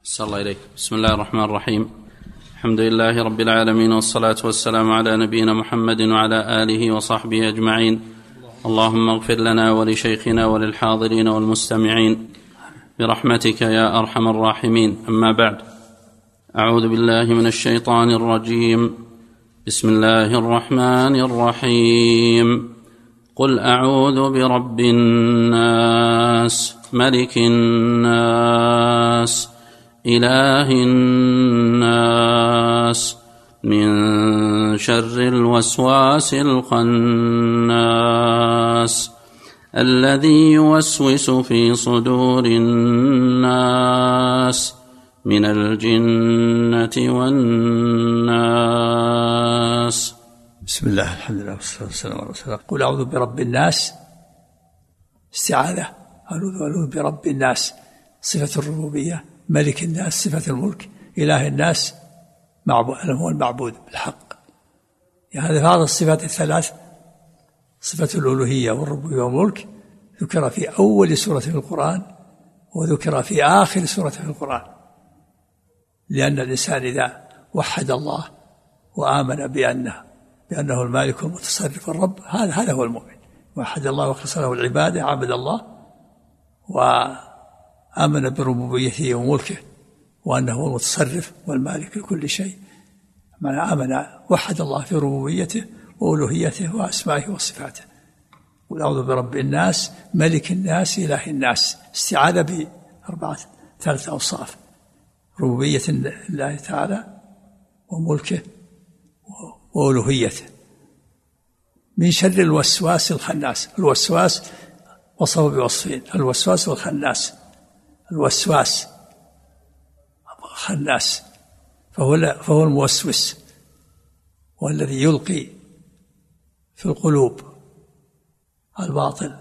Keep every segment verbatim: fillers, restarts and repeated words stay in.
صلى الله عليك. بسم الله الرحمن الرحيم. الحمد لله رب العالمين، والصلاة والسلام على نبينا محمد وعلى آله وصحبه أجمعين. اللهم اغفر لنا ولشيخنا وللحاضرين والمستمعين برحمتك يا أرحم الراحمين. أما بعد، أعوذ بالله من الشيطان الرجيم. بسم الله الرحمن الرحيم. قل أعوذ برب الناس ملك الناس إله الناس من شر الوسواس الخناس الذي يوسوس في صدور الناس من الجنة والناس. بسم الله، الحمد لله والصلاة والسلام على رسول الله. قل أعوذ برب الناس استعاذة. أعوذ برب الناس صفة الربوبية، ملك الناس صفة الملك، إله الناس معبود هو المعبود بالحق. يعني هذه الصفات الثلاث، صفة الألوهية والربوبية والملك، ذكر في أول سورة في القرآن وذكر في آخر سورة في القرآن، لأن الإنسان إذا وحد الله وآمن بأنه بأنه المالك المتصرف الرب، هذا هذا هو المؤمن. وحد الله وخلص له العبادة، عبد الله وآمن بربوبيته وملكه وأنه هو المتصرف والمالك لكل شيء. من آمن وحد الله في ربوبيته وألوهيته وأسمائه وصفاته. قل أعوذ برب الناس ملك الناس إله الناس. استعاذة بأربعة ثلاثة أوصاف: ربوبية الله تعالى وملكه وألوهيته. من شر الوسواس الخناس. الوسواس وصفه بوصفين: الوسواس والخناس. الوسواس خناس فهو, فهو الموسوس، والذي يلقي في القلوب الباطل.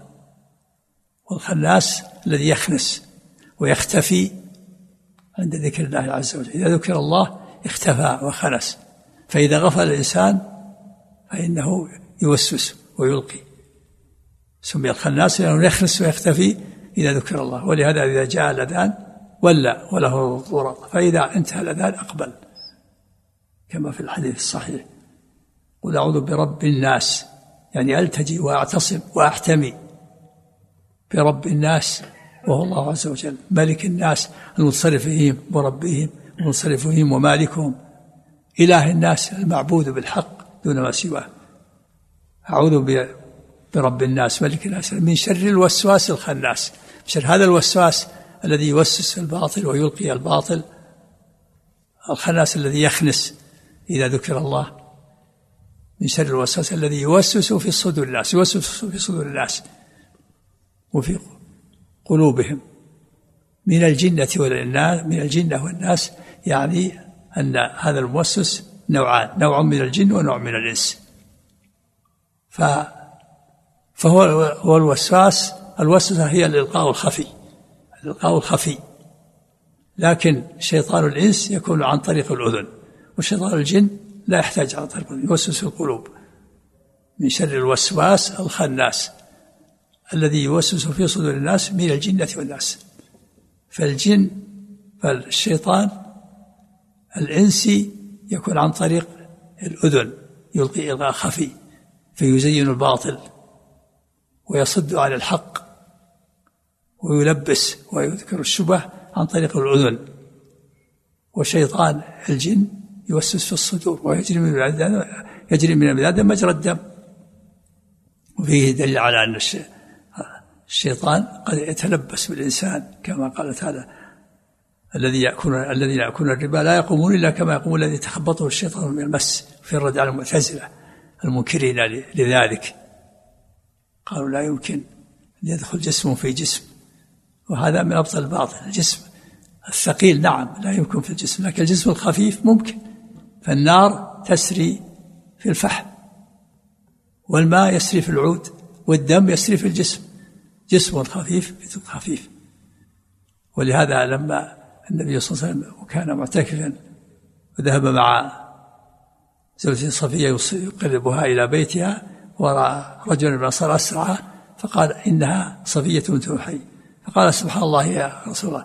والخناس الذي يخنس ويختفي عند ذكر الله عز وجل. إذا ذكر الله اختفى وخنس، فإذا غفل الإنسان فإنه يوسوس ويلقي. سمي الخناس لأنه يخنس ويختفي إذا ذكر الله. ولهذا إذا جاء الأذان ولا وله ضرط، فإذا انتهى الأذان أقبل، كما في الحديث الصحيح: قل أعوذ برب الناس، يعني ألتجي وأعتصم وأحتمي برب الناس وهو الله عز وجل، ملك الناس المتصرف فيهم وربهم المتصرف فيهم ومالكهم، إله الناس المعبود بالحق دون ما سواه. أعوذ برب الناس ملك الناس من شر الوسواس الخناس. شر هذا الوسواس الذي يوسوس الباطل ويلقي الباطل. الخناس الذي يخنس إذا ذكر الله. من شر الوسواس الذي يوسوس في صدور الناس، يوسوس في صدور الناس وفي قلوبهم. من الجنة والناس، من الجنة والناس، يعني أن هذا الموسوس نوعان: نوع من الجن ونوع من الإنس. ف فهو هو الوسواس. الوسوسة هي الإلقاء الخفي، الإلقاء الخفي. لكن شيطان الإنس يكون عن طريق الأذن، وشيطان الجن لا يحتاج عن طريق الأذن، يوسوس القلوب. من شر الوسواس الخناس الذي يوسوس في صدور الناس من الجنة والناس. فالجن فالشيطان الإنسي يكون عن طريق الأذن، يلقي إلقاء خفي فيزين الباطل ويصد عن الحق ويلبس ويذكر الشبه عن طريق الأذن. وشيطان الجن يوسوس في الصدور ويجري من البلاد يجري من البلاد مجرى الدم. وفيه دليل على أن الشيطان قد يتلبس بالإنسان، كما قال تعالى: الذي يأكل الذين يأكلون الربا لا يقومون إلا كما يقوم الذي تخبطه الشيطان من المس. في الرد على المعتزلة المنكرين لذلك، قالوا لا يمكن أن يدخل جسم في جسم، وهذا من أبطل الباطل. الجسم الثقيل نعم لا يمكن في الجسم، لكن الجسم الخفيف ممكن. فالنار تسري في الفحم، والماء يسري في العود، والدم يسري في الجسم. جسم خفيف في خفيف. ولهذا لما النبي صلى الله عليه وسلم كان معتكفا وذهب مع زوجته صفية يقربها إلى بيتها، ورأى رجلا من الأنصار أسرعها فقال: إنها صفية بنت محي. فقال: سبحان الله يا رسول الله.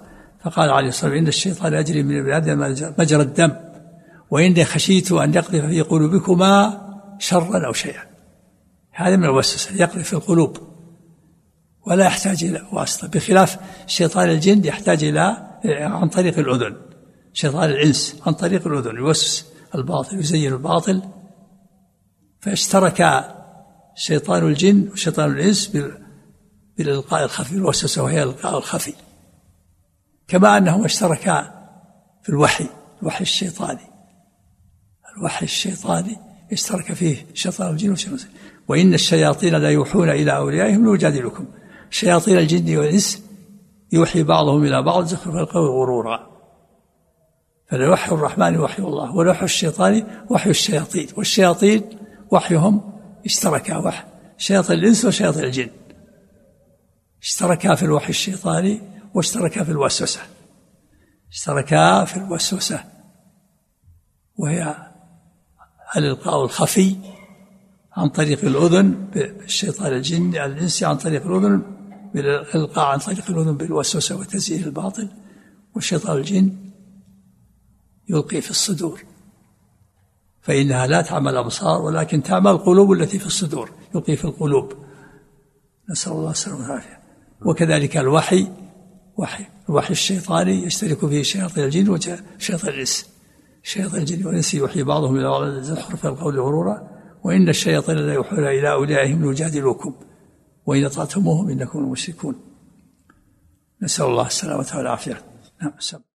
فقال عليه الصلاة والسلام: إن الشيطان يجري من ابن آدم مجرى الدم، وإني خشيت أن يقذف في قلوبكما شرا أو شيئا. هذا من الوسوسة، يقذف في القلوب ولا يحتاج إلى واسطة، بخلاف شيطان الجن يحتاج إلى عن طريق الأذن. شيطان الإنس عن طريق الأذن يوسوس الباطل، يزين الباطل. فاشترك شيطان الجن وشيطان الإنس بالإلقاء الخفي، الوسوسة وهي الإلقاء الخفي، كما أنهما اشتركا في الوحي، الوحي الشيطاني. الوحي الشيطاني اشترك فيه شيطان الجن وشيطان الإنس. وإن الشياطين لا يوحون إلى أوليائهم ليجادلوكم. شياطين الجن والإنس يوحي بعضهم إلى بعض زخرف القول غرورا. فالوحي الرحمن وحي الله، والوحي الشيطاني وحي الشياطين، والشياطين وحيهم اشتركا، وحي شياطين الإنس وشياطين الجن اشتركا في الوحي الشيطاني واشتركا في الوسوسة، اشتركا في الوسوسة وهي الإلقاء الخفي عن طريق الأذن بالشيطان الجن الإنسي، عن طريق الأذن بالإلقاء عن طريق الأذن بالوسوسة وتزيين الباطل. والشيطان الجن يلقي في الصدور، فإنها لا تعمل الأبصار ولكن تعمل القلوب التي في الصدور، يلقي في القلوب، نسأل الله السلامة والعافية. وكذلك الوحي، وحي الوحي الشيطاني يشترك فيه شياطين الجن وشياطين الإنس. شياطين الجن والإنس يوحي بعضهم إلى بعض زخرف القول غرورا. وإن الشياطين لا يوحون إلى أوليائهم ليجادلوكم وإن أطعتموهم إنكم مشركون. نسأل الله السلامة والعافية. نعم.